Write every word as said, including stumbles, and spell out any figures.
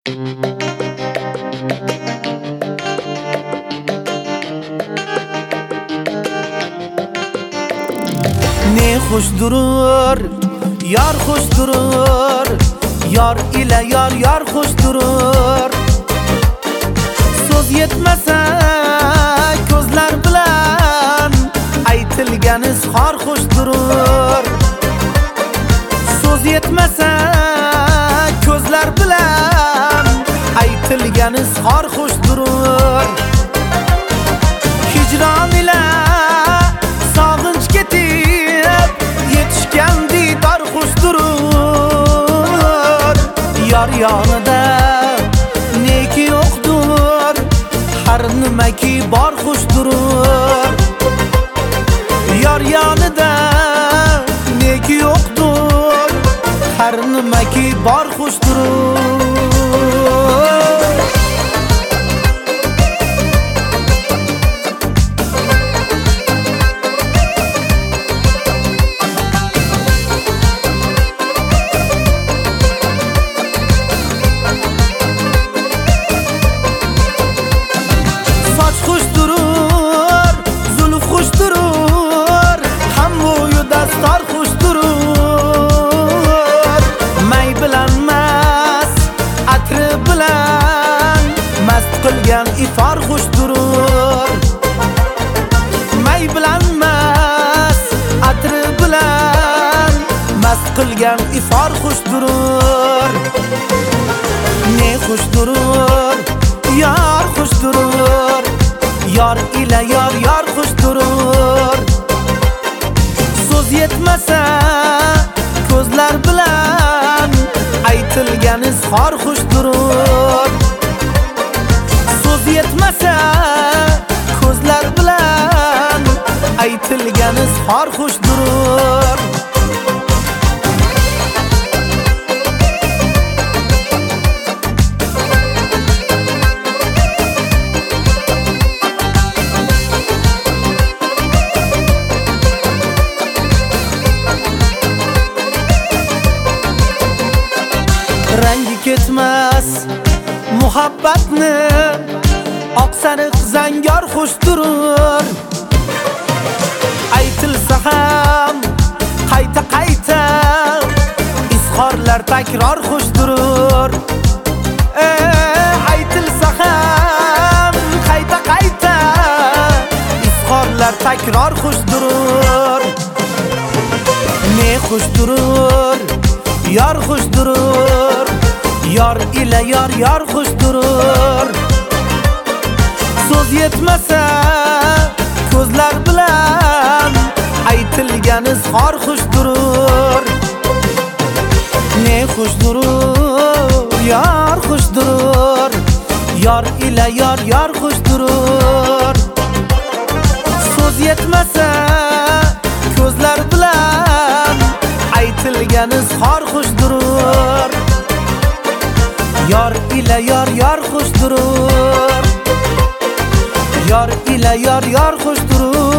Ne hoş durur, yar hoş durur, yar ile yar yar hoş durur. Söz yetmese gözler bilen aytilgan izhor hoş durur. Söz yetmese gözler bilen aytilgan izhor hoş durur. Hicran ile sog'inch ketib yetishgan diydor xush durur. Yar yonida neki yo'qdir, har nimaki bor xush durur. Yar yonida neki yo'qdir, har nimaki bor xush durur. Qilgan ifar xush durur. May bilan mas atri bilan mast qilgan ifar xush durur. Ne xush durur, yar xush durur, yar ile yar yar xush durur. So'z yetmasa ko'zlar bilan aytilgan izhor xush durur. Yetmasa ko'zlar bilan aytilgan izhor xush durur. Rangi ketmas muhabbatni oq sariq zangor xush durur. Aytilsa ham qayta qayta izhorlar takror xush durur. Aytilsa ham qayta qayta izhorlar takror xush durur. Ne xush durur, yar xush durur, yar ile yar yar xush durur. So'z yetmasa ko'zlar bilan aytilgan izhor xush durur. Ne xush durur, yar xush durur, yar ile yar yar xush durur. So'z yetmasa ko'zlar bilan aytilgan izhor xush durur. Yar ile yar yar xush durur. Yar ile yar yar xush durur.